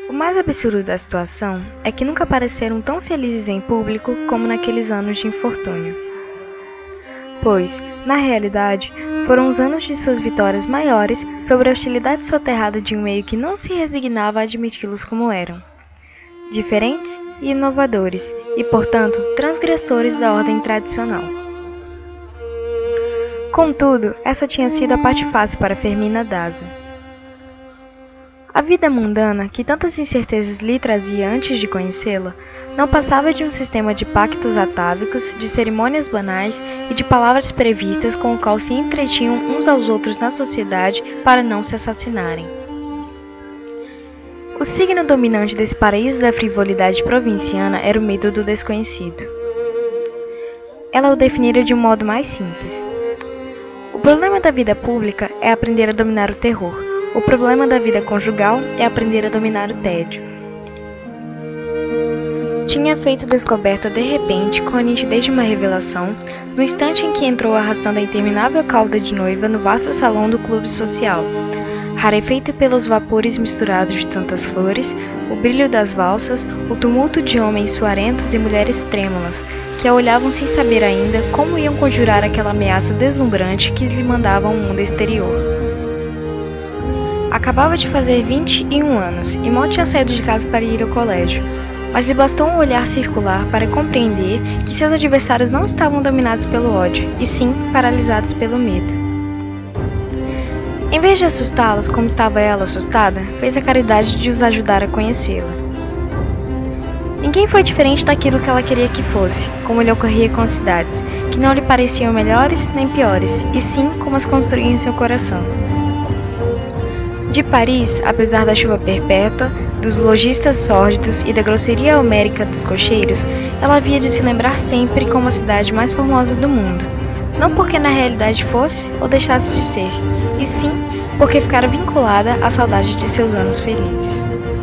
O mais absurdo da situação é que nunca pareceram tão felizes em público como naqueles anos de infortúnio. Pois, na realidade, foram os anos de suas vitórias maiores sobre a hostilidade soterrada de um meio que não se resignava a admiti-los como eram. Diferentes e inovadores, e portanto transgressores da ordem tradicional. Contudo, essa tinha sido a parte fácil para Fermina Daza. A vida mundana, que tantas incertezas lhe trazia antes de conhecê-la, não passava de um sistema de pactos atávicos, de cerimônias banais e de palavras previstas com o qual se entretinham uns aos outros na sociedade para não se assassinarem. O signo dominante desse paraíso da frivolidade provinciana era o medo do desconhecido. Ela o definira de um modo mais simples. O problema da vida pública é aprender a dominar o terror. O problema da vida conjugal é aprender a dominar o tédio. Tinha feito descoberta de repente, com a nitidez de uma revelação, no instante em que entrou arrastando a interminável cauda de noiva no vasto salão do clube social, rarefeito pelos vapores misturados de tantas flores, o brilho das valsas, o tumulto de homens suarentos e mulheres trêmulas, que a olhavam sem saber ainda como iam conjurar aquela ameaça deslumbrante que lhe mandava o mundo exterior. Acabava de fazer 21 anos e mal tinha saído de casa para ir ao colégio, mas lhe bastou um olhar circular para compreender que seus adversários não estavam dominados pelo ódio, e sim paralisados pelo medo. Em vez de assustá-los como estava ela assustada, fez a caridade de os ajudar a conhecê-la. Ninguém foi diferente daquilo que ela queria que fosse, como lhe ocorria com as cidades, que não lhe pareciam melhores nem piores, e sim como as construía em seu coração. De Paris, apesar da chuva perpétua, dos lojistas sórdidos e da grosseria homérica dos cocheiros, ela havia de se lembrar sempre como a cidade mais formosa do mundo, não porque na realidade fosse ou deixasse de ser, e sim porque ficara vinculada à saudade de seus anos felizes.